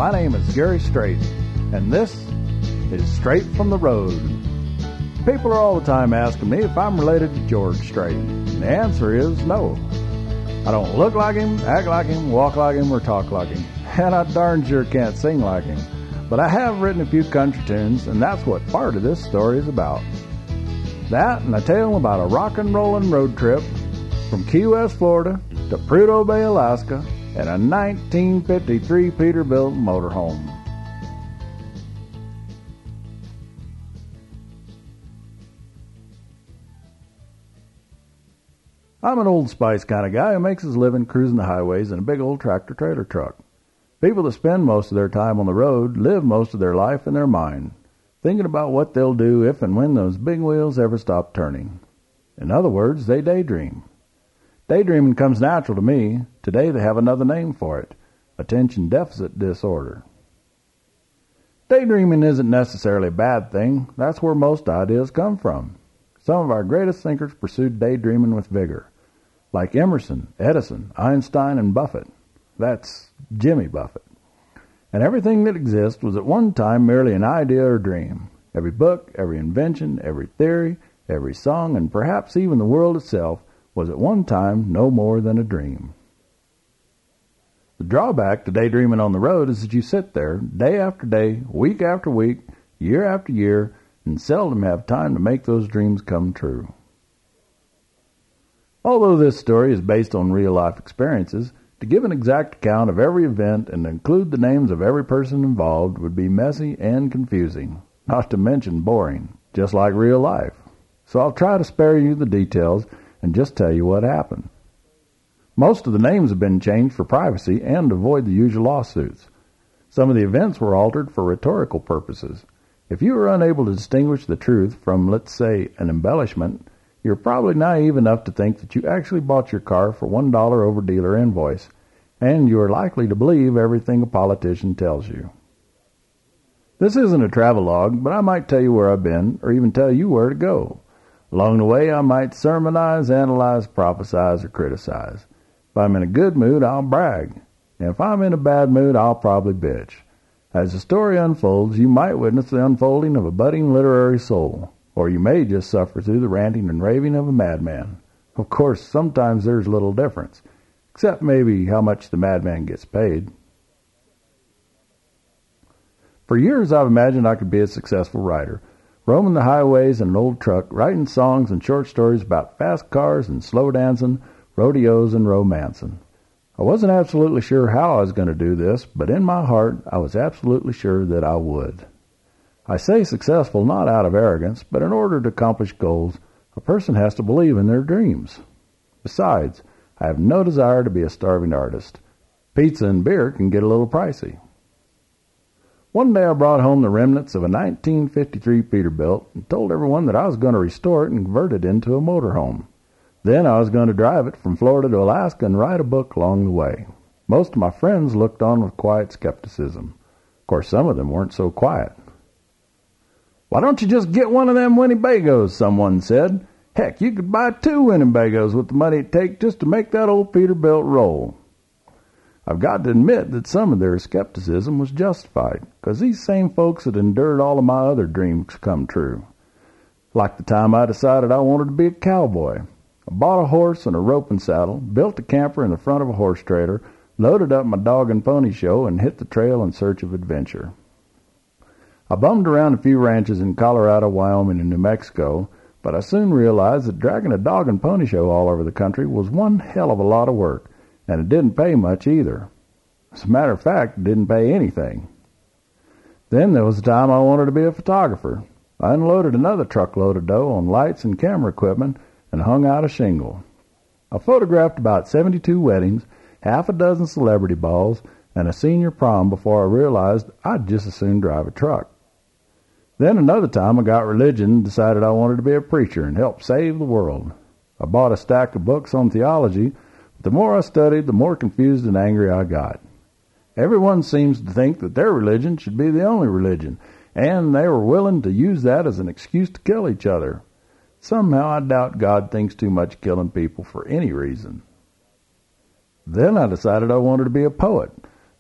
My name is Gary Strait, and this is Straight from the Road. People are all the time asking me if I'm related to George Strait, and the answer is no. I don't look like him, act like him, walk like him, or talk like him, and I darn sure can't sing like him. But I have written a few country tunes, and that's what part of this story is about. That and a tale about a rock and rollin' road trip from Key West, Florida to Prudhoe Bay, Alaska, and a 1953 Peterbilt motorhome. I'm an Old Spice kind of guy who makes his living cruising the highways in a big old tractor-trailer truck. People that spend most of their time on the road live most of their life in their mind, thinking about what they'll do if and when those big wheels ever stop turning. In other words, they daydream. Daydreaming comes natural to me. Today they have another name for it: attention deficit disorder. Daydreaming isn't necessarily a bad thing. That's where most ideas come from. Some of our greatest thinkers pursued daydreaming with vigor, like Emerson, Edison, Einstein, and Buffett. That's Jimmy Buffett. And everything that exists was at one time merely an idea or dream. Every book, every invention, every theory, every song, and perhaps even the world itself was at one time no more than a dream. The drawback to daydreaming on the road is that you sit there day after day, week after week, year after year, and seldom have time to make those dreams come true. Although this story is based on real-life experiences, to give an exact account of every event and include the names of every person involved would be messy and confusing, not to mention boring, just like real life. So I'll try to spare you the details and just tell you what happened. Most of the names have been changed for privacy and to avoid the usual lawsuits. Some of the events were altered for rhetorical purposes. If you are unable to distinguish the truth from, let's say, an embellishment, you're probably naive enough to think that you actually bought your car for $1 over dealer invoice, and you are likely to believe everything a politician tells you. This isn't a travelogue, but I might tell you where I've been, or even tell you where to go. Along the way, I might sermonize, analyze, prophesize, or criticize. If I'm in a good mood, I'll brag. And if I'm in a bad mood, I'll probably bitch. As the story unfolds, you might witness the unfolding of a budding literary soul, or you may just suffer through the ranting and raving of a madman. Of course, sometimes there's little difference, except maybe how much the madman gets paid. For years, I've imagined I could be a successful writer, roaming the highways in an old truck, writing songs and short stories about fast cars and slow dancing, rodeos and romancing. I wasn't absolutely sure how I was going to do this, but in my heart, I was absolutely sure that I would. I say successful not out of arrogance, but in order to accomplish goals, a person has to believe in their dreams. Besides, I have no desire to be a starving artist. Pizza and beer can get a little pricey. One day I brought home the remnants of a 1953 Peterbilt and told everyone that I was going to restore it and convert it into a motorhome. Then I was going to drive it from Florida to Alaska and write a book along the way. Most of my friends looked on with quiet skepticism. Of course, some of them weren't so quiet. "Why don't you just get one of them Winnebagos?" someone said. "Heck, you could buy 2 Winnebagos with the money it takes just to make that old Peterbilt roll." I've got to admit that some of their skepticism was justified, because these same folks had endured all of my other dreams come true. Like the time I decided I wanted to be a cowboy. I bought a horse and a rope and saddle, built a camper in the front of a horse trailer, loaded up my dog and pony show, and hit the trail in search of adventure. I bummed around a few ranches in Colorado, Wyoming, and New Mexico, but I soon realized that dragging a dog and pony show all over the country was one hell of a lot of work, and it didn't pay much either. As a matter of fact, it didn't pay anything. Then there was the time I wanted to be a photographer. I unloaded another truckload of dough on lights and camera equipment and hung out a shingle. I photographed about 72 weddings, half a dozen celebrity balls, and a senior prom before I realized I'd just as soon drive a truck. Then another time I got religion and decided I wanted to be a preacher and help save the world. I bought a stack of books on theology, but the more I studied, the more confused and angry I got. Everyone seems to think that their religion should be the only religion, and they were willing to use that as an excuse to kill each other. Somehow I doubt God thinks too much killing people for any reason. Then I decided I wanted to be a poet,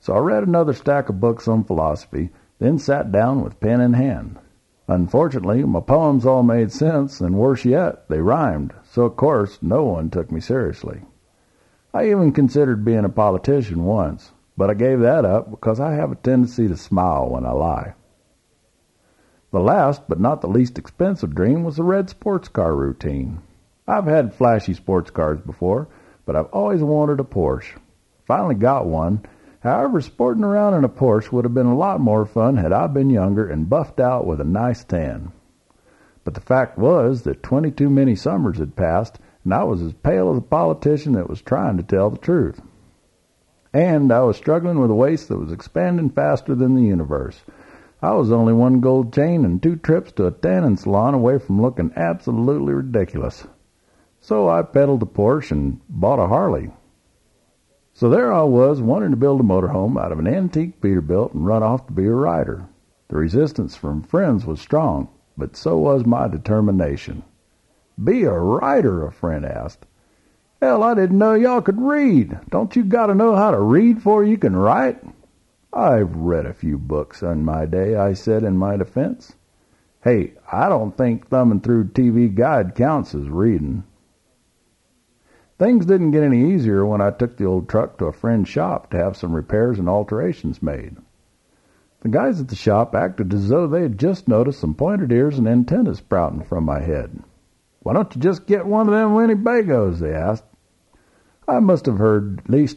So I read another stack of books on philosophy, then sat down with pen in hand. Unfortunately, my poems all made sense, and worse yet, they rhymed, so of course no one took me seriously. I even considered being a politician once, but I gave that up because I have a tendency to smile when I lie. The last, but not the least expensive dream was a red sports car routine. I've had flashy sports cars before, but I've always wanted a Porsche. Finally got one. However, sporting around in a Porsche would have been a lot more fun had I been younger and buffed out with a nice tan. But the fact was that 22 many summers had passed, and I was as pale as a politician that was trying to tell the truth. And I was struggling with a waist that was expanding faster than the universe. I was only one gold chain and 2 trips to a tanning salon away from looking absolutely ridiculous. So I pedaled the Porsche and bought a Harley. So there I was, wanting to build a motorhome out of an antique Peterbilt and run off to be a rider. The resistance from friends was strong, but so was my determination. "Be a writer?" a friend asked. "Hell, I didn't know y'all could read. Don't you gotta know how to read before you can write?" "I've read a few books in my day," I said in my defense. "Hey, I don't think thumbing through TV Guide counts as reading." Things didn't get any easier when I took the old truck to a friend's shop to have some repairs and alterations made. The guys at the shop acted as though they had just noticed some pointed ears and antennas sprouting from my head. "Why don't you just get one of them Winnebagos?" they asked. I must have heard at least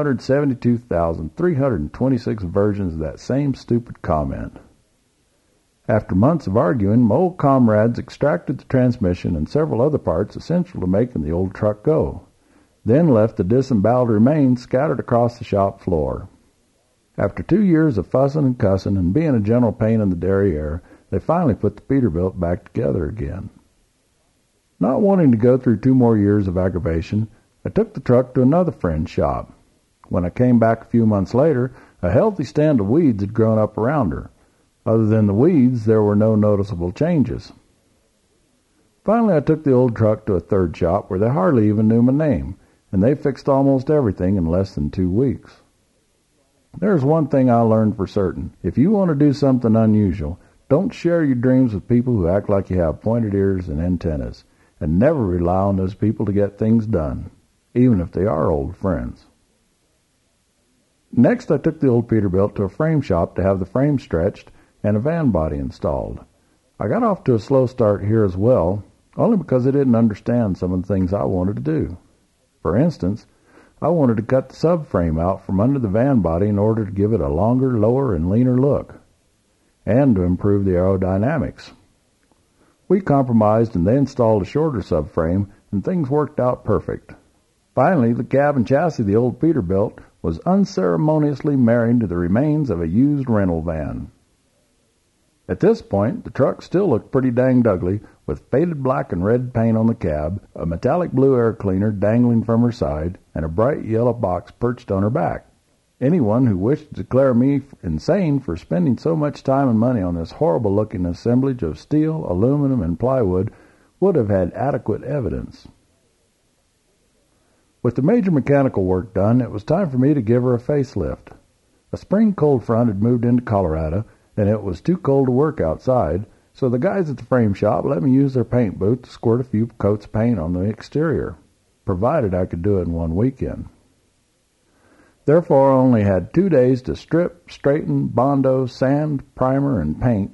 472,326 versions of that same stupid comment. After months of arguing, my old comrades extracted the transmission and several other parts essential to making the old truck go, then left the disemboweled remains scattered across the shop floor. After 2 years of fussing and cussing and being a general pain in the derriere, they finally put the Peterbilt back together again. Not wanting to go through 2 more years of aggravation, I took the truck to another friend's shop. When I came back a few months later, a healthy stand of weeds had grown up around her. Other than the weeds, there were no noticeable changes. Finally, I took the old truck to a third shop where they hardly even knew my name, and they fixed almost everything in less than 2 weeks. There's one thing I learned for certain. If you want to do something unusual, don't share your dreams with people who act like you have pointed ears and antennas, and never rely on those people to get things done, even if they are old friends. Next, I took the old Peterbilt to a frame shop to have the frame stretched and a van body installed. I got off to a slow start here as well, only because I didn't understand some of the things I wanted to do. For instance, I wanted to cut the subframe out from under the van body in order to give it a longer, lower, and leaner look, and to improve the aerodynamics. We compromised and they installed a shorter subframe, and things worked out perfect. Finally, the cab and chassis of the old Peterbilt was unceremoniously married to the remains of a used rental van. At this point, the truck still looked pretty danged ugly, with faded black and red paint on the cab, a metallic blue air cleaner dangling from her side, and a bright yellow box perched on her back. Anyone who wished to declare me insane for spending so much time and money on this horrible-looking assemblage of steel, aluminum, and plywood would have had adequate evidence. With the major mechanical work done, it was time for me to give her a facelift. A spring cold front had moved into Colorado, and it was too cold to work outside, so the guys at the frame shop let me use their paint booth to squirt a few coats of paint on the exterior, provided I could do it in one weekend. Therefore, I only had 2 days to strip, straighten, bondo, sand, primer, and paint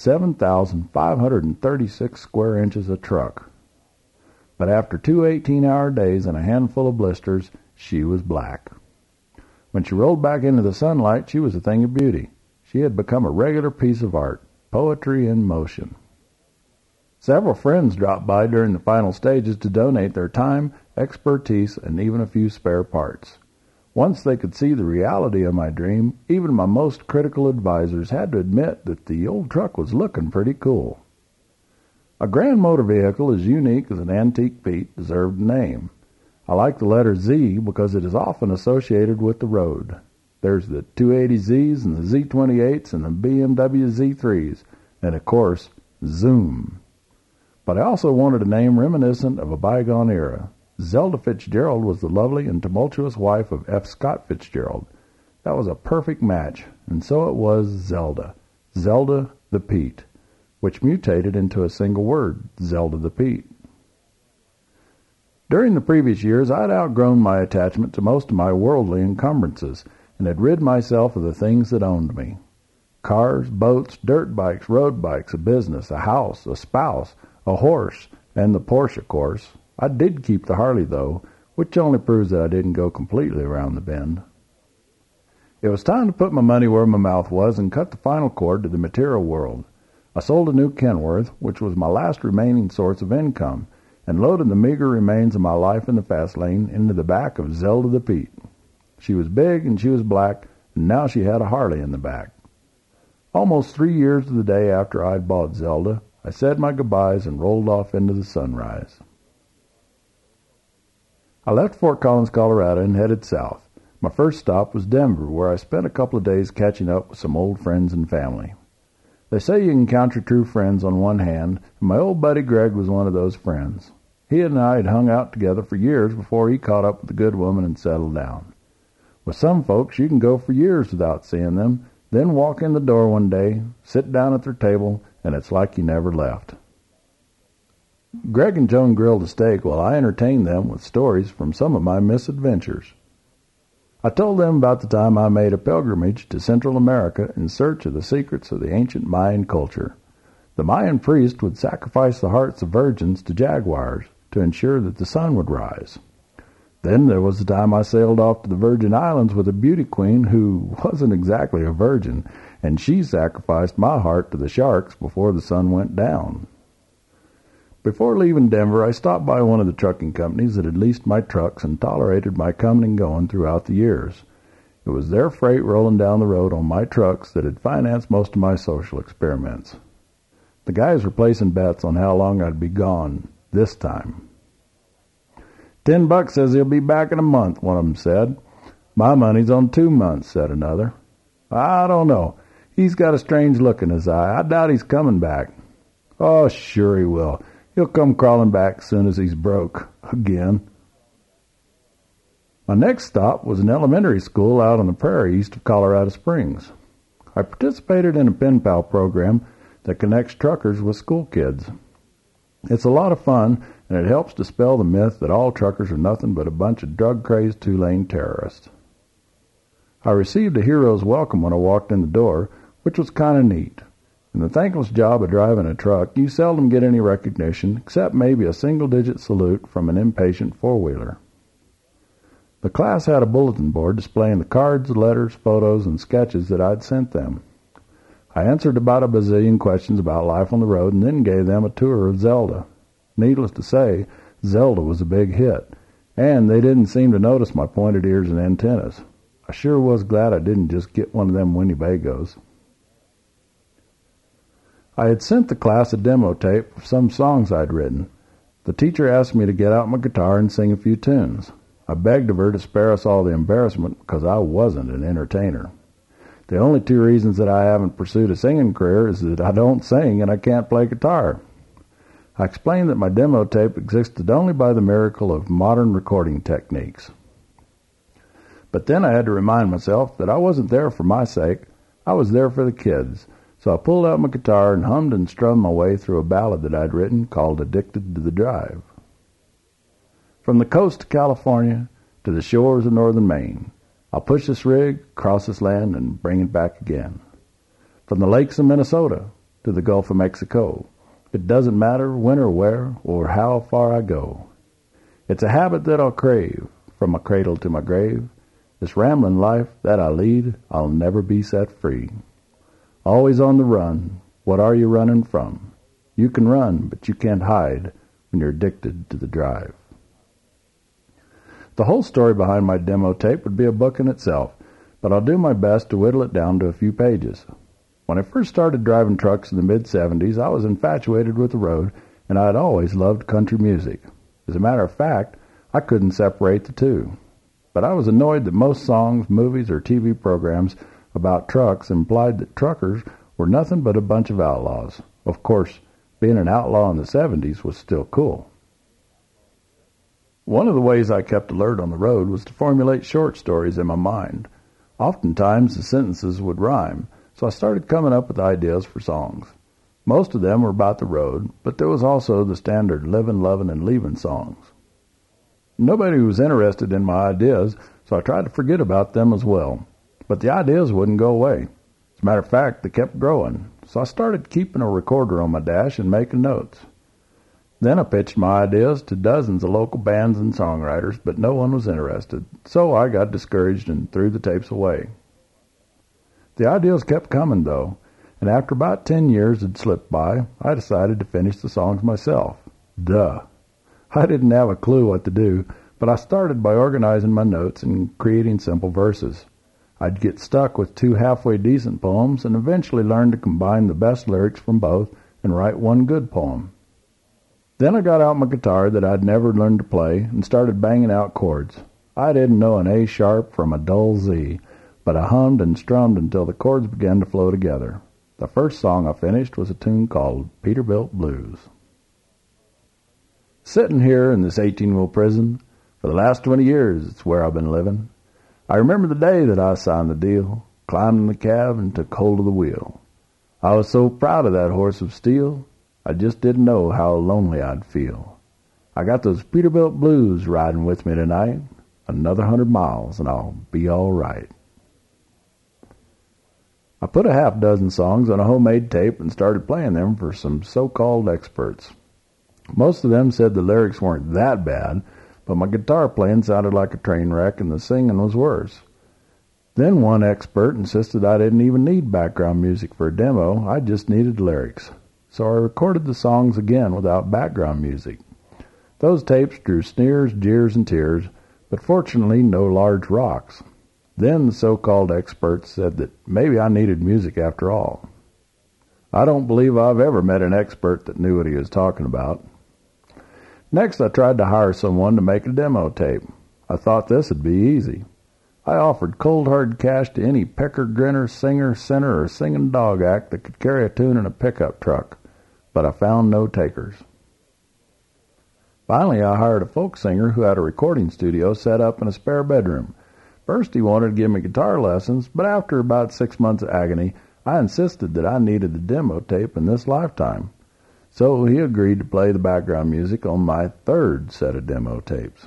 7,536 square inches of truck. But after 2 18-hour days and a handful of blisters, she was black. When she rolled back into the sunlight, she was a thing of beauty. She had become a regular piece of art, poetry in motion. Several friends dropped by during the final stages to donate their time, expertise, and even a few spare parts. Once they could see the reality of my dream, even my most critical advisors had to admit that the old truck was looking pretty cool. A grand motor vehicle as unique as an antique Pete deserved a name. I like the letter Z because it is often associated with the road. There's the 280Zs and the Z28s and the BMW Z3s, and of course, Zoom. But I also wanted a name reminiscent of a bygone era. Zelda Fitzgerald was the lovely and tumultuous wife of F. Scott Fitzgerald. That was a perfect match, and so it was Zelda. Zelda the Pete, which mutated into a single word, Zelda the Pete. During the previous years, I'd outgrown my attachment to most of my worldly encumbrances and had rid myself of the things that owned me. Cars, boats, dirt bikes, road bikes, a business, a house, a spouse, a horse, and the Porsche, of course. I did keep the Harley, though, which only proves that I didn't go completely around the bend. It was time to put my money where my mouth was and cut the final cord to the material world. I sold a new Kenworth, which was my last remaining source of income, and loaded the meager remains of my life in the fast lane into the back of Zelda the Pete. She was big and she was black, and now she had a Harley in the back. Almost 3 years to the day after I'd bought Zelda, I said my goodbyes and rolled off into the sunrise. I left Fort Collins, Colorado, and headed south. My first stop was Denver, where I spent a couple of days catching up with some old friends and family. They say you can count your true friends on one hand, and my old buddy Greg was one of those friends. He and I had hung out together for years before he caught up with a good woman and settled down. With some folks, you can go for years without seeing them, then walk in the door one day, sit down at their table, and it's like you never left. Greg and Joan grilled a steak while I entertained them with stories from some of my misadventures. I told them about the time I made a pilgrimage to Central America in search of the secrets of the ancient Mayan culture. The Mayan priest would sacrifice the hearts of virgins to jaguars to ensure that the sun would rise. Then there was the time I sailed off to the Virgin Islands with a beauty queen who wasn't exactly a virgin, and she sacrificed my heart to the sharks before the sun went down. Before leaving Denver, I stopped by one of the trucking companies that had leased my trucks and tolerated my coming and going throughout the years. It was their freight rolling down the road on my trucks that had financed most of my social experiments. The guys were placing bets on how long I'd be gone this time. $10 says he'll be back in a month, one of them said. My money's on 2 months, said another. I don't know. He's got a strange look in his eye. I doubt he's coming back. Oh, sure he will. He'll come crawling back as soon as he's broke again. My next stop was an elementary school out on the prairie east of Colorado Springs. I participated in a pen pal program that connects truckers with school kids. It's a lot of fun, and it helps dispel the myth that all truckers are nothing but a bunch of drug-crazed two-lane terrorists. I received a hero's welcome when I walked in the door, which was kind of neat. In the thankless job of driving a truck, you seldom get any recognition, except maybe a single-digit salute from an impatient four-wheeler. The class had a bulletin board displaying the cards, letters, photos, and sketches that I'd sent them. I answered about a bazillion questions about life on the road and then gave them a tour of Zelda. Needless to say, Zelda was a big hit, and they didn't seem to notice my pointed ears and antennas. I sure was glad I didn't just get one of them Winnebagos. I had sent the class a demo tape of some songs I'd written. The teacher asked me to get out my guitar and sing a few tunes. I begged of her to spare us all the embarrassment because I wasn't an entertainer. The only 2 reasons that I haven't pursued a singing career is that I don't sing and I can't play guitar. I explained that my demo tape existed only by the miracle of modern recording techniques. But then I had to remind myself that I wasn't there for my sake. I was there for the kids. So I pulled out my guitar and hummed and strummed my way through a ballad that I'd written called Addicted to the Drive. From the coast of California to the shores of northern Maine, I'll push this rig, cross this land, and bring it back again. From the lakes of Minnesota to the Gulf of Mexico, it doesn't matter when or where or how far I go. It's a habit that I'll crave from my cradle to my grave. This rambling life that I lead, I'll never be set free. Always on the run, what are you running from? You can run, but you can't hide when you're addicted to the drive. The whole story behind my demo tape would be a book in itself, but I'll do my best to whittle it down to a few pages. When I first started driving trucks in the mid-'70s, I was infatuated with the road, and I had always loved country music. As a matter of fact, I couldn't separate the two. But I was annoyed that most songs, movies, or TV programs about trucks implied that truckers were nothing but a bunch of outlaws. Of course, being an outlaw in the 70s was still cool. One of the ways I kept alert on the road was to formulate short stories in my mind. Oftentimes the sentences would rhyme, so I started coming up with ideas for songs. Most of them were about the road, but there was also the standard livin', lovin', and leavin' songs. Nobody was interested in my ideas, so I tried to forget about them as well. But the ideas wouldn't go away. As a matter of fact, they kept growing, so I started keeping a recorder on my dash and making notes. Then I pitched my ideas to dozens of local bands and songwriters, but no one was interested, so I got discouraged and threw the tapes away. The ideas kept coming, though, and after about 10 years had slipped by, I decided to finish the songs myself. Duh. I didn't have a clue what to do, but I started by organizing my notes and creating simple verses. I'd get stuck with 2 halfway decent poems and eventually learn to combine the best lyrics from both and write one good poem. Then I got out my guitar that I'd never learned to play and started banging out chords. I didn't know an A sharp from a dull Z, but I hummed and strummed until the chords began to flow together. The first song I finished was a tune called Peterbilt Blues. Sitting here in this 18-wheel prison, for the last 20 years it's where I've been living. I remember the day that I signed the deal, climbed in the cab and took hold of the wheel. I was so proud of that horse of steel, I just didn't know how lonely I'd feel. I got those Peterbilt Blues riding with me tonight, another 100 miles and I'll be all right. I put a half dozen songs on a homemade tape and started playing them for some so-called experts. Most of them said the lyrics weren't that bad, but my guitar playing sounded like a train wreck and the singing was worse. Then one expert insisted I didn't even need background music for a demo, I just needed lyrics. So I recorded the songs again without background music. Those tapes drew sneers, jeers, and tears, but fortunately no large rocks. Then the so-called experts said that maybe I needed music after all. I don't believe I've ever met an expert that knew what he was talking about. Next, I tried to hire someone to make a demo tape. I thought this would be easy. I offered cold hard cash to any pecker, grinner, singer, sinner, or singing dog act that could carry a tune in a pickup truck, but I found no takers. Finally, I hired a folk singer who had a recording studio set up in a spare bedroom. First, he wanted to give me guitar lessons, but after about 6 months of agony, I insisted that I needed the demo tape in this lifetime. So he agreed to play the background music on my third set of demo tapes.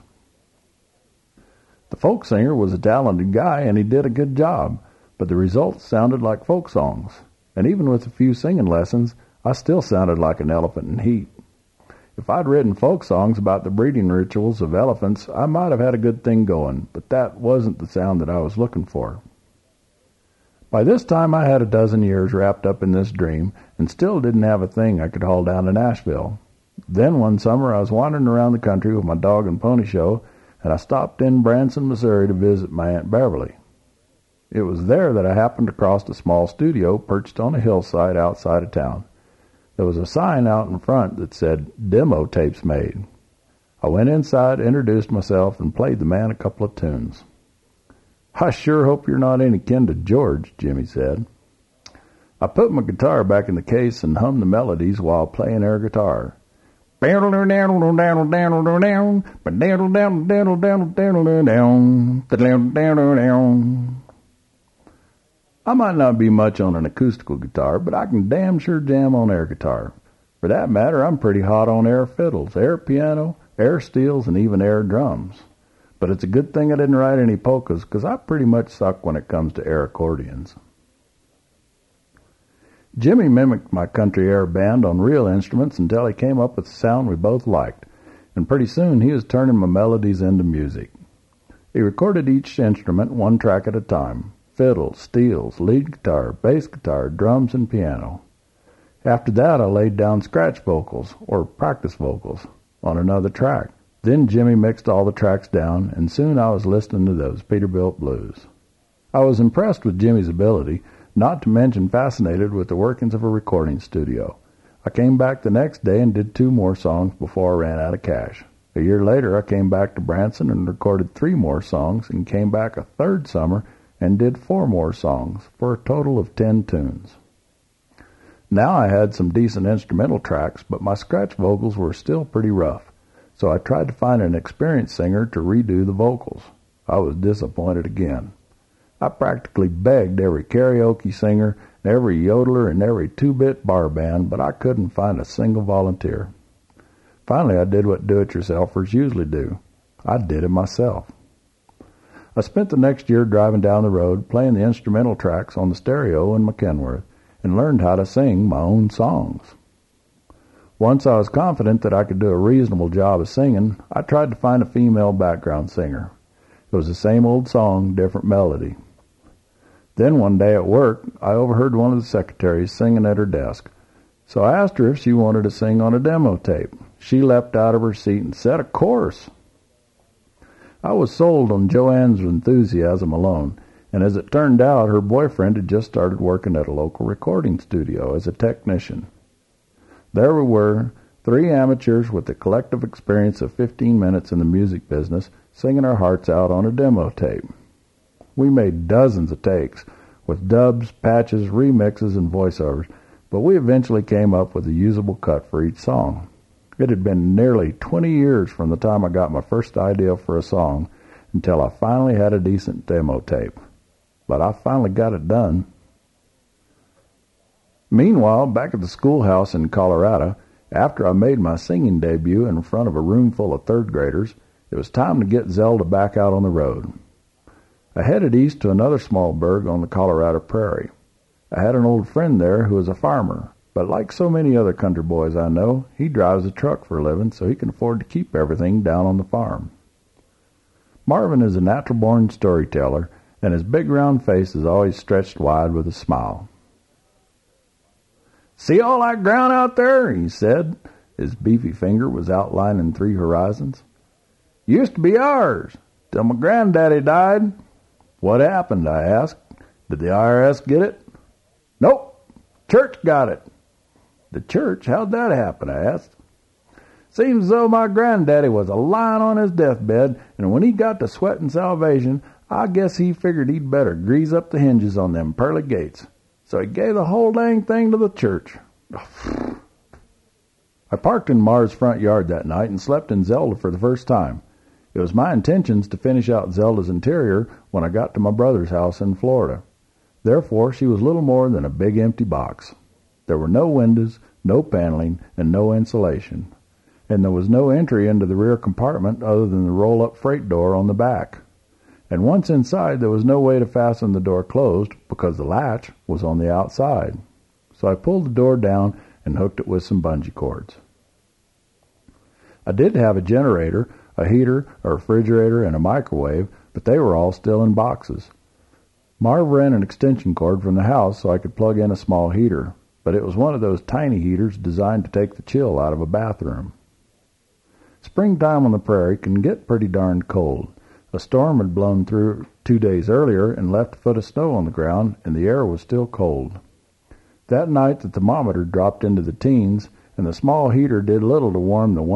The folk singer was a talented guy and he did a good job, but the results sounded like folk songs. And even with a few singing lessons, I still sounded like an elephant in heat. If I'd written folk songs about the breeding rituals of elephants, I might have had a good thing going, but that wasn't the sound that I was looking for. By this time I had a dozen years wrapped up in this dream and still didn't have a thing I could haul down to Nashville. Then one summer I was wandering around the country with my dog and pony show, and I stopped in Branson, Missouri to visit my Aunt Beverly. It was there that I happened across a small studio perched on a hillside outside of town. There was a sign out in front that said, "Demo Tapes Made." I went inside, introduced myself, and played the man a couple of tunes. "I sure hope you're not any kin to George," Jimmy said. I put my guitar back in the case and hummed the melodies while playing air guitar. I might not be much on an acoustical guitar, but I can damn sure jam on air guitar. For that matter, I'm pretty hot on air fiddles, air piano, air steels, and even air drums. But it's a good thing I didn't write any polkas, because I pretty much suck when it comes to air accordions. Jimmy mimicked my country air band on real instruments until he came up with a sound we both liked, and pretty soon he was turning my melodies into music. He recorded each instrument one track at a time: fiddle, steels, lead guitar, bass guitar, drums, and piano. After that I laid down scratch vocals, or practice vocals, on another track. Then Jimmy mixed all the tracks down, and soon I was listening to those Peterbilt Blues. I was impressed with Jimmy's ability, not to mention fascinated with the workings of a recording studio. I came back the next day and did 2 more songs before I ran out of cash. A year later I came back to Branson and recorded 3 more songs, and came back a third summer and did 4 more songs, for a total of 10 tunes. Now I had some decent instrumental tracks, but my scratch vocals were still pretty rough. So I tried to find an experienced singer to redo the vocals. I was disappointed again. I practically begged every karaoke singer, every yodeler, and every two-bit bar band, but I couldn't find a single volunteer. Finally, I did what do-it-yourselfers usually do. I did it myself. I spent the next year driving down the road, playing the instrumental tracks on the stereo in McKenworth, and learned how to sing my own songs. Once I was confident that I could do a reasonable job of singing, I tried to find a female background singer. It was the same old song, different melody. Then one day at work, I overheard one of the secretaries singing at her desk. So I asked her if she wanted to sing on a demo tape. She leapt out of her seat and said, "Of course." I was sold on Joanne's enthusiasm alone, and as it turned out, her boyfriend had just started working at a local recording studio as a technician. There we were, three amateurs with the collective experience of 15 minutes in the music business, singing our hearts out on a demo tape. We made dozens of takes, with dubs, patches, remixes, and voiceovers, but we eventually came up with a usable cut for each song. It had been nearly 20 years from the time I got my first idea for a song until I finally had a decent demo tape. But I finally got it done. Meanwhile, back at the schoolhouse in Colorado, after I made my singing debut in front of a room full of third graders, it was time to get Zelda back out on the road. I headed east to another small burg on the Colorado prairie. I had an old friend there who was a farmer, but like so many other country boys I know, he drives a truck for a living so he can afford to keep everything down on the farm. Marvin is a natural-born storyteller, and his big round face is always stretched wide with a smile. "See all that ground out there?" he said. His beefy finger was outlining 3 horizons. "Used to be ours, till my granddaddy died." "What happened?" I asked. "Did the IRS get it?" "Nope. Church got it." "The church? How'd that happen?" I asked. "Seems as though my granddaddy was a lying on his deathbed, and when he got to sweating salvation, I guess he figured he'd better grease up the hinges on them pearly gates. So he gave the whole dang thing to the church." I parked in Mar's front yard that night and slept in Zelda for the first time. It was my intentions to finish out Zelda's interior when I got to my brother's house in Florida. Therefore, she was little more than a big empty box. There were no windows, no paneling, and no insulation. And there was no entry into the rear compartment other than the roll-up freight door on the back. And once inside, there was no way to fasten the door closed because the latch was on the outside. So I pulled the door down and hooked it with some bungee cords. I did have a generator, a heater, a refrigerator, and a microwave, but they were all still in boxes. Marv ran an extension cord from the house so I could plug in a small heater, but it was one of those tiny heaters designed to take the chill out of a bathroom. Springtime on the prairie can get pretty darned cold. A storm had blown through 2 days earlier and left a foot of snow on the ground, and the air was still cold. That night the thermometer dropped into the teens, and the small heater did little to warm the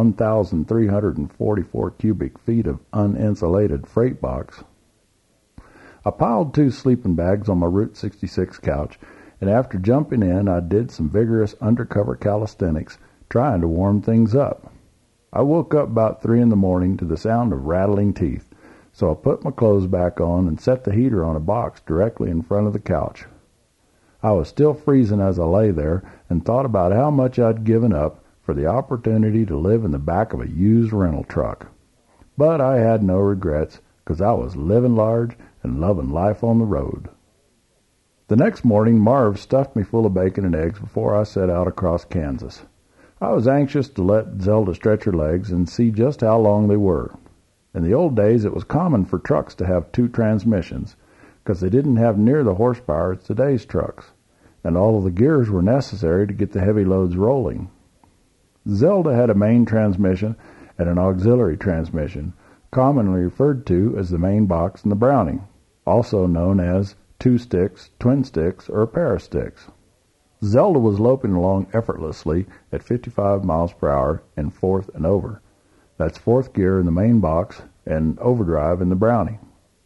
1,344 cubic feet of uninsulated freight box. I piled 2 sleeping bags on my Route 66 couch, and after jumping in, I did some vigorous undercover calisthenics, trying to warm things up. I woke up about 3 in the morning to the sound of rattling teeth, so I put my clothes back on and set the heater on a box directly in front of the couch. I was still freezing as I lay there and thought about how much I'd given up for the opportunity to live in the back of a used rental truck. But I had no regrets, because I was living large and loving life on the road. The next morning, Marv stuffed me full of bacon and eggs before I set out across Kansas. I was anxious to let Zelda stretch her legs and see just how long they were. In the old days, it was common for trucks to have 2 transmissions, because they didn't have near the horsepower as today's trucks, and all of the gears were necessary to get the heavy loads rolling. Zelda had a main transmission and an auxiliary transmission, commonly referred to as the main box and the Browning, also known as 2 sticks, twin sticks, or a pair of sticks. Zelda was loping along effortlessly at 55 miles per hour in 4th and over. That's 4th gear in the main box and overdrive in the Browning.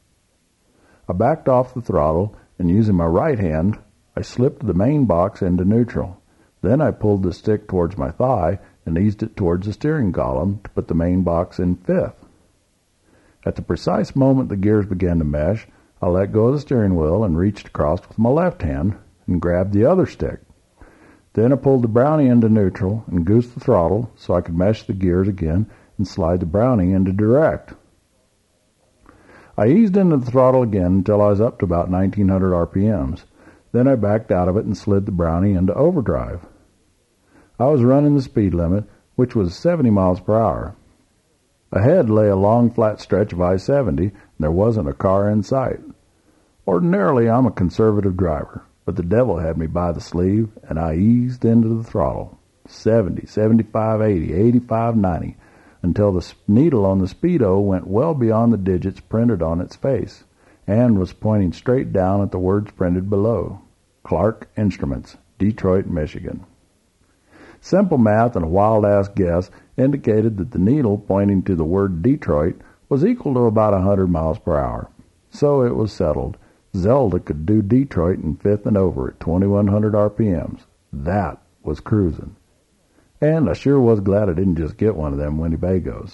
I backed off the throttle, and using my right hand, I slipped the main box into neutral. Then I pulled the stick towards my thigh and eased it towards the steering column to put the main box in 5th. At the precise moment the gears began to mesh, I let go of the steering wheel and reached across with my left hand and grabbed the other stick. Then I pulled the Brownie into neutral and goosed the throttle so I could mesh the gears again and slide the Brownie into direct. I eased into the throttle again until I was up to about 1900 RPMs. Then I backed out of it and slid the Brownie into overdrive. I was running the speed limit, which was 70 miles per hour. Ahead lay a long flat stretch of I-70, and there wasn't a car in sight. Ordinarily, I'm a conservative driver, but the devil had me by the sleeve, and I eased into the throttle. 70, 75, 80, 85, 90, until the needle on the speedo went well beyond the digits printed on its face, and was pointing straight down at the words printed below. Clark Instruments, Detroit, Michigan. Simple math and a wild-ass guess indicated that the needle pointing to the word Detroit was equal to about 100 miles per hour. So it was settled. Zelda could do Detroit in fifth and over at 2100 RPMs. That was cruising. And I sure was glad I didn't just get one of them Winnebagos.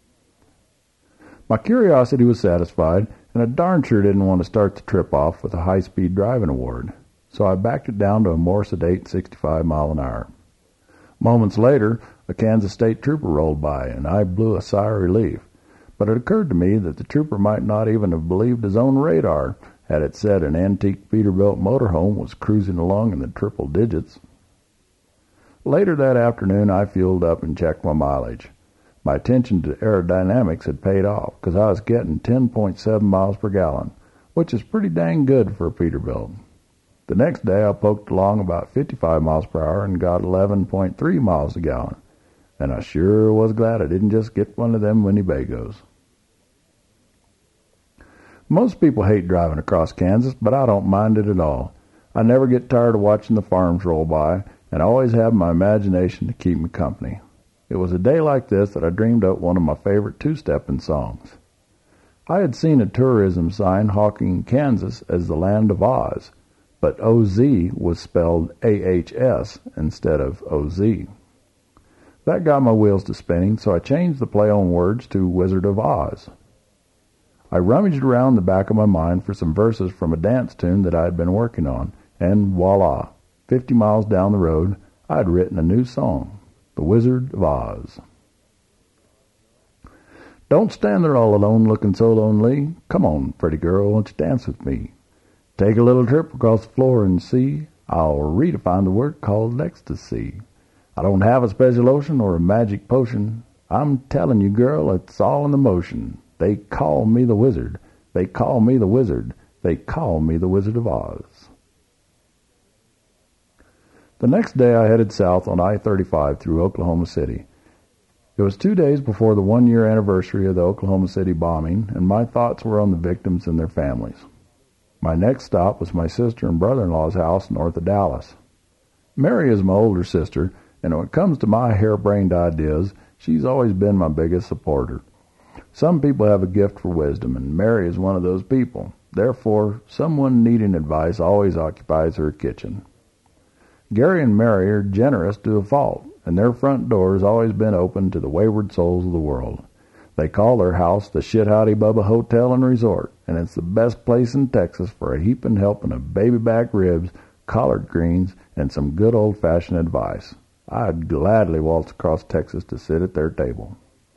My curiosity was satisfied, and I darn sure didn't want to start the trip off with a high-speed driving award. So I backed it down to a more sedate 65 mile an hour. Moments later, a Kansas State trooper rolled by, and I blew a sigh of relief. But it occurred to me that the trooper might not even have believed his own radar had it said an antique Peterbilt motorhome was cruising along in the triple digits. Later that afternoon, I fueled up and checked my mileage. My attention to aerodynamics had paid off, because I was getting 10.7 miles per gallon, which is pretty dang good for a Peterbilt. The next day, I poked along about 55 miles per hour and got 11.3 miles a gallon. And I sure was glad I didn't just get one of them Winnebagos. Most people hate driving across Kansas, but I don't mind it at all. I never get tired of watching the farms roll by, and I always have my imagination to keep me company. It was a day like this that I dreamed up one of my favorite two-stepping songs. I had seen a tourism sign hawking Kansas as the land of Oz, but OZ was spelled AHS instead of OZ. That got my wheels to spinning, so I changed the play on words to Wizard of Oz. I rummaged around the back of my mind for some verses from a dance tune that I had been working on, and voila, 50 miles down the road, I had written a new song, The Wizard of Oz. Don't stand there all alone looking so lonely. Come on, pretty girl, won't you dance with me? Take a little trip across the floor and see. I'll redefine the word called ecstasy. I don't have a special lotion or a magic potion. I'm telling you, girl, it's all in the motion. They call me the wizard. They call me the wizard. They call me the Wizard of Oz. The next day I headed south on I-35 through Oklahoma City. It was 2 days before the 1-year anniversary of the Oklahoma City bombing, and my thoughts were on the victims and their families. My next stop was my sister and brother-in-law's house north of Dallas. Mary is my older sister, and when it comes to my harebrained ideas, she's always been my biggest supporter. Some people have a gift for wisdom, and Mary is one of those people. Therefore, someone needing advice always occupies her kitchen. Gary and Mary are generous to a fault, and their front door has always been open to the wayward souls of the world. They call their house the Shit Howdy Bubba Hotel and Resort, and it's the best place in Texas for a heaping helping of baby back ribs, collard greens, and some good old-fashioned advice. I'd gladly waltz across Texas to sit at their table.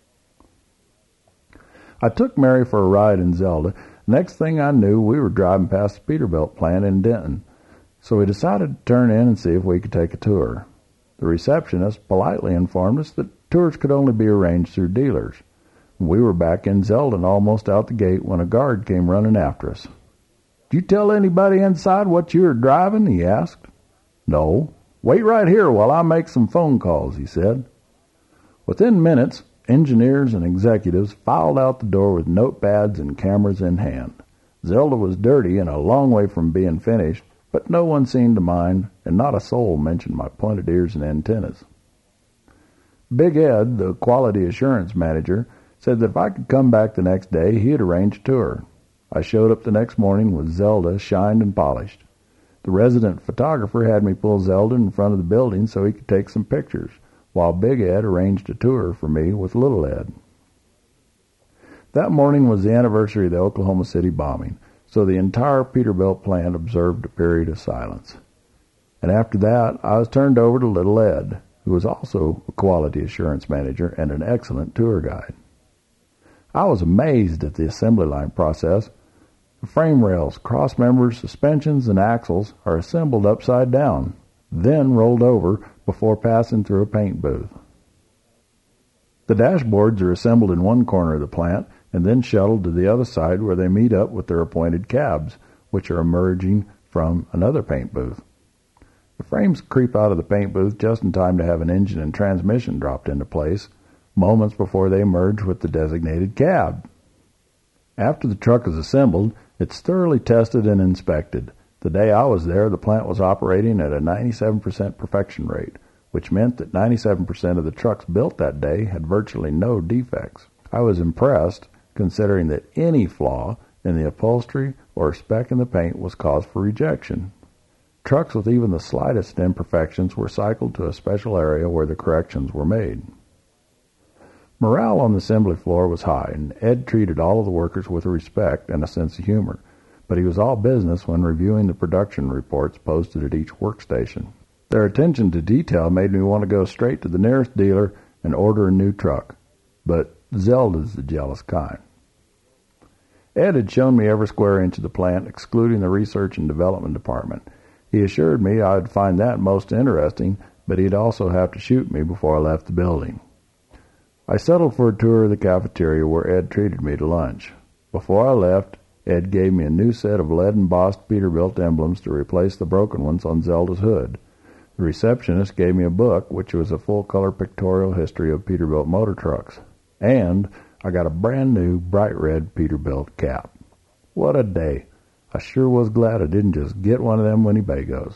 I took Mary for a ride in Zelda. Next thing I knew, we were driving past the Peterbilt plant in Denton, so we decided to turn in and see if we could take a tour. The receptionist politely informed us that tours could only be arranged through dealers. We were back in Zeldin almost out the gate when a guard came running after us. "Did you tell anybody inside what you were driving?" he asked. "No. Wait right here while I make some phone calls," he said. Within minutes, engineers and executives filed out the door with notepads and cameras in hand. Zelda was dirty and a long way from being finished, but no one seemed to mind, and not a soul mentioned my pointed ears and antennas. Big Ed, the quality assurance manager, said that if I could come back the next day, he'd arrange a tour. I showed up the next morning with Zelda shined and polished. The resident photographer had me pull Zelda in front of the building so he could take some pictures, while Big Ed arranged a tour for me with Little Ed. That morning was the anniversary of the Oklahoma City bombing, so the entire Peterbilt plant observed a period of silence. And after that, I was turned over to little Ed, who was also a quality assurance manager and an excellent tour guide. I was amazed at the assembly line process. The frame rails, cross members, suspensions, and axles are assembled upside down, then rolled over before passing through a paint booth. The dashboards are assembled in one corner of the plant and then shuttled to the other side where they meet up with their appointed cabs, which are emerging from another paint booth. The frames creep out of the paint booth just in time to have an engine and transmission dropped into place, moments before they merge with the designated cab. After the truck is assembled, it's thoroughly tested and inspected. The day I was there, the plant was operating at a 97% perfection rate, which meant that 97% of the trucks built that day had virtually no defects. I was impressed, considering that any flaw in the upholstery or speck in the paint was cause for rejection. Trucks with even the slightest imperfections were cycled to a special area where the corrections were made. Morale on the assembly floor was high, and Ed treated all of the workers with respect and a sense of humor, but he was all business when reviewing the production reports posted at each workstation. Their attention to detail made me want to go straight to the nearest dealer and order a new truck, but Zelda's the jealous kind. Ed had shown me every square inch of the plant, excluding the research and development department. He assured me I would find that most interesting, but he'd also have to shoot me before I left the building. I settled for a tour of the cafeteria where Ed treated me to lunch. Before I left, Ed gave me a new set of lead-embossed Peterbilt emblems to replace the broken ones on Zelda's hood. The receptionist gave me a book, which was a full-color pictorial history of Peterbilt motor trucks. And I got a brand-new, bright red Peterbilt cap. What a day. I sure was glad I didn't just get one of them Winnebagos.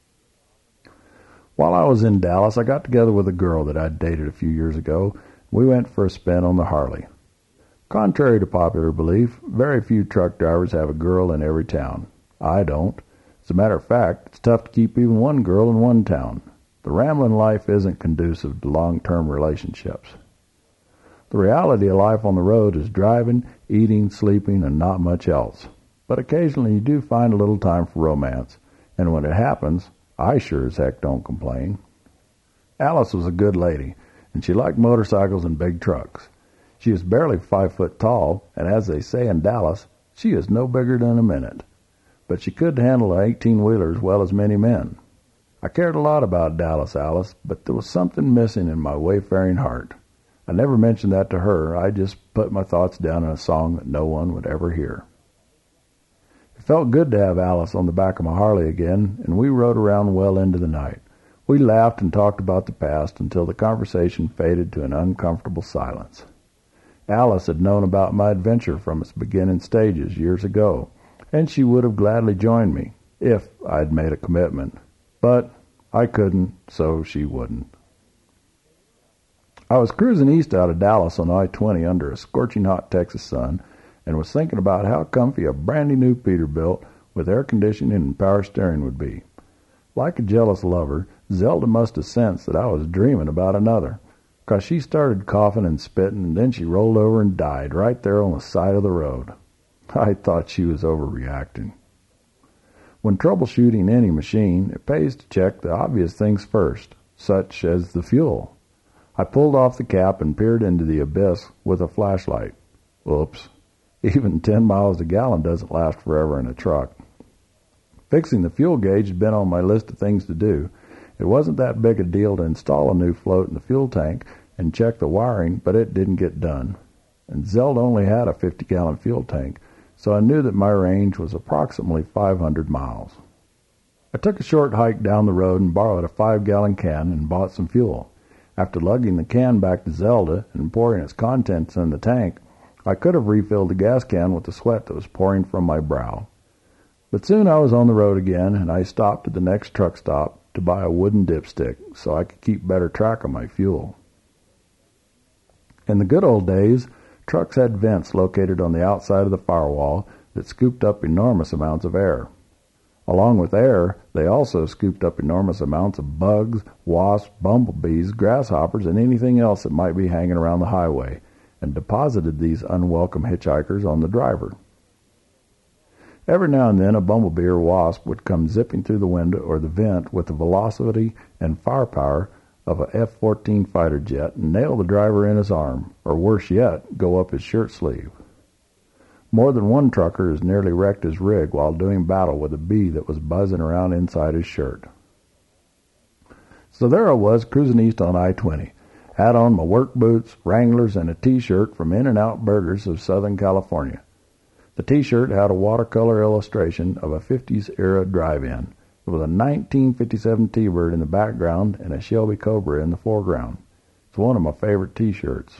While I was in Dallas, I got together with a girl that I'd dated a few years ago. We went for a spin on the Harley. Contrary to popular belief, very few truck drivers have a girl in every town. I don't. As a matter of fact, it's tough to keep even one girl in one town. The rambling life isn't conducive to long-term relationships. The reality of life on the road is driving, eating, sleeping, and not much else. But occasionally you do find a little time for romance, and when it happens, I sure as heck don't complain. Alice was a good lady, and she liked motorcycles and big trucks. She is barely 5 foot tall, and as they say in Dallas, she is no bigger than a minute. But she could handle an 18-wheeler as well as many men. I cared a lot about Dallas Alice, but there was something missing in my wayfaring heart. I never mentioned that to her. I just put my thoughts down in a song that no one would ever hear. It felt good to have Alice on the back of my Harley again, and we rode around well into the night. We laughed and talked about the past until the conversation faded to an uncomfortable silence. Alice had known about my adventure from its beginning stages years ago, and she would have gladly joined me if I had made a commitment. But I couldn't, so she wouldn't. I was cruising east out of Dallas on I-20 under a scorching hot Texas sun and was thinking about how comfy a brandy new Peterbilt with air conditioning and power steering would be. Like a jealous lover, Zelda must have sensed that I was dreaming about another, 'cause she started coughing and spitting, and then she rolled over and died right there on the side of the road. I thought she was overreacting. When troubleshooting any machine, it pays to check the obvious things first, such as the fuel. I pulled off the cap and peered into the abyss with a flashlight. Oops. Even 10 miles a gallon doesn't last forever in a truck. Fixing the fuel gauge had been on my list of things to do. It wasn't that big a deal to install a new float in the fuel tank and check the wiring, but it didn't get done. And Zelda only had a 50-gallon fuel tank, so I knew that my range was approximately 500 miles. I took a short hike down the road and borrowed a 5-gallon can and bought some fuel. After lugging the can back to Zelda and pouring its contents in the tank, I could have refilled the gas can with the sweat that was pouring from my brow. But soon I was on the road again, and I stopped at the next truck stop to buy a wooden dipstick so I could keep better track of my fuel. In the good old days, trucks had vents located on the outside of the firewall that scooped up enormous amounts of air. Along with air, they also scooped up enormous amounts of bugs, wasps, bumblebees, grasshoppers, and anything else that might be hanging around the highway, and deposited these unwelcome hitchhikers on the driver. Every now and then a bumblebee or wasp would come zipping through the window or the vent with the velocity and firepower of a F-14 fighter jet and nail the driver in his arm, or worse yet, go up his shirt sleeve. More than one trucker has nearly wrecked his rig while doing battle with a bee that was buzzing around inside his shirt. So there I was, cruising east on I-20. Had on my work boots, Wranglers, and a T-shirt from In-N-Out Burgers of Southern California. The T-shirt had a watercolor illustration of a 50s-era drive-in. It was a 1957 T-Bird in the background and a Shelby Cobra in the foreground. It's one of my favorite T-shirts.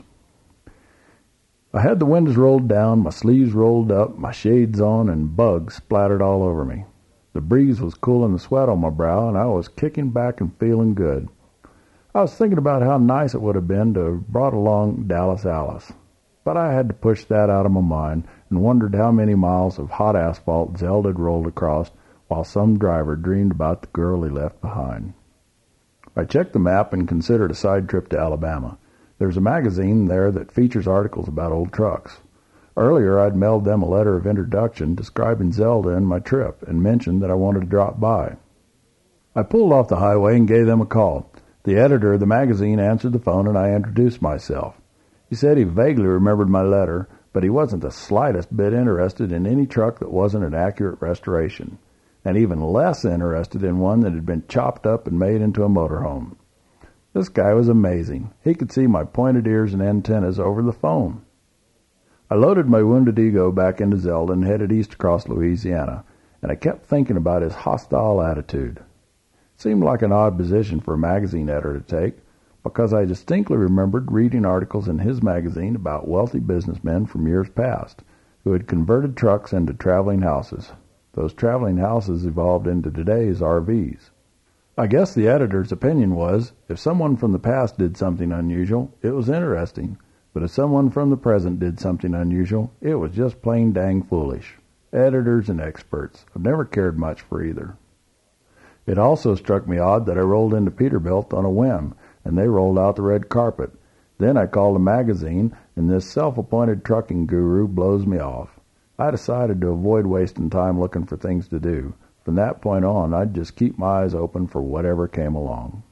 I had the windows rolled down, my sleeves rolled up, my shades on, and bugs splattered all over me. The breeze was cooling the sweat on my brow, and I was kicking back and feeling good. I was thinking about how nice it would have been to have brought along Dallas Alice. But I had to push that out of my mind and wondered how many miles of hot asphalt Zeld had rolled across while some driver dreamed about the girl he left behind. I checked the map and considered a side trip to Alabama. There's a magazine there that features articles about old trucks. Earlier, I'd mailed them a letter of introduction describing Zelda and my trip and mentioned that I wanted to drop by. I pulled off the highway and gave them a call. The editor of the magazine answered the phone and I introduced myself. He said he vaguely remembered my letter, but he wasn't the slightest bit interested in any truck that wasn't an accurate restoration, and even less interested in one that had been chopped up and made into a motorhome. This guy was amazing. He could see my pointed ears and antennas over the phone. I loaded my wounded ego back into Zelda and headed east across Louisiana, and I kept thinking about his hostile attitude. It seemed like an odd position for a magazine editor to take, because I distinctly remembered reading articles in his magazine about wealthy businessmen from years past who had converted trucks into traveling houses. Those traveling houses evolved into today's RVs. I guess the editor's opinion was, if someone from the past did something unusual, it was interesting, but if someone from the present did something unusual, it was just plain dang foolish. Editors and experts. I've never cared much for either. It also struck me odd that I rolled into Peterbilt on a whim, and they rolled out the red carpet. Then I called a magazine, and this self-appointed trucking guru blows me off. I decided to avoid wasting time looking for things to do. From that point on, I'd just keep my eyes open for whatever came along.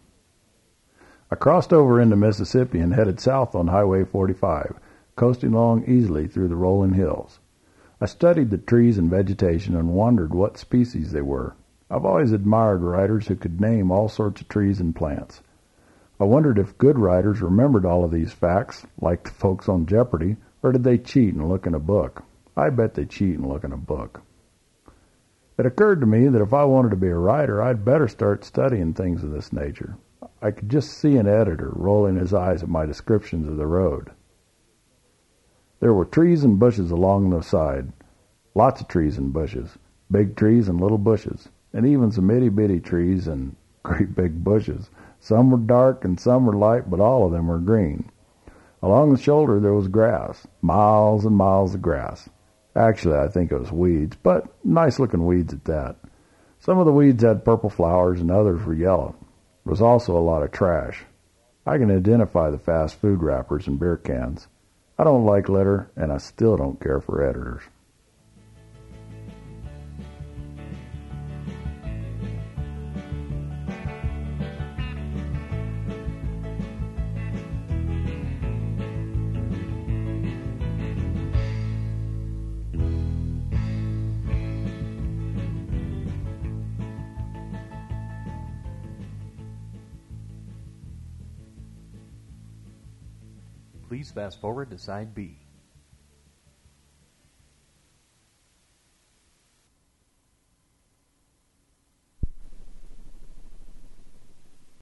I crossed over into Mississippi and headed south on Highway 45, coasting along easily through the rolling hills. I studied the trees and vegetation and wondered what species they were. I've always admired writers who could name all sorts of trees and plants. I wondered if good writers remembered all of these facts, like the folks on Jeopardy, or did they cheat and look in a book? I bet they cheat and look in a book. It occurred to me that if I wanted to be a writer, I'd better start studying things of this nature. I could just see an editor rolling his eyes at my descriptions of the road. There were trees and bushes along the side, lots of trees and bushes, big trees and little bushes, and even some itty-bitty trees and great big bushes. Some were dark and some were light, but all of them were green. Along the shoulder there was grass, miles and miles of grass. Actually, I think it was weeds, but nice-looking weeds at that. Some of the weeds had purple flowers and others were yellow. There was also a lot of trash. I can identify the fast food wrappers and beer cans. I don't like litter, and I still don't care for editors. Please fast forward to side B.